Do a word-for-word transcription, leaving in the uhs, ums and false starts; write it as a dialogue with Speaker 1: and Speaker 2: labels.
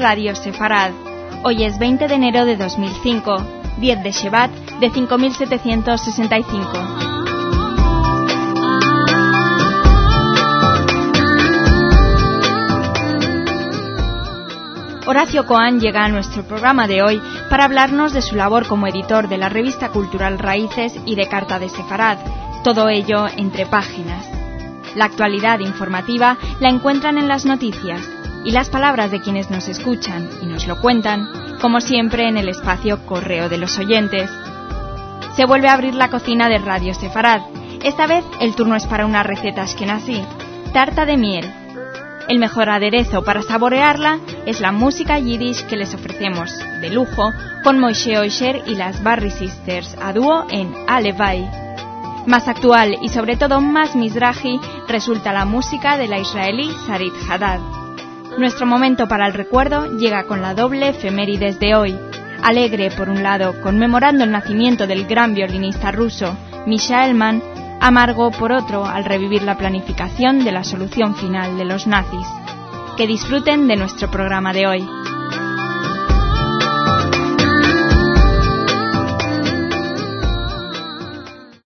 Speaker 1: Radio Sefarad. Hoy es veinte de enero de dos mil cinco, diez de Shevat de cinco mil setecientos sesenta y cinco. Horacio Coan llega a nuestro programa de hoy para hablarnos de su labor como editor de la revista cultural Raíces y de Carta de Sefarad, todo ello entre páginas. La actualidad informativa la encuentran en las noticias y las palabras de quienes nos escuchan y nos lo cuentan, como siempre en el espacio Correo de los Oyentes. Se vuelve a abrir la cocina de Radio Sefarad. Esta vez el turno es para una receta ashkenazí, tarta de miel. El mejor aderezo para saborearla es la música yiddish que les ofrecemos, de lujo, con Moshe Osher y las Barry Sisters a dúo en Alevai. Más actual y sobre todo más mizrahi resulta la música de la israelí Sarit Hadad. Nuestro momento para el recuerdo llega con la doble efemérides de hoy. Alegre por un lado, conmemorando el nacimiento del gran violinista ruso Misha Elman, amargo por otro al revivir la planificación de la solución final de los nazis. Que disfruten de nuestro programa de hoy.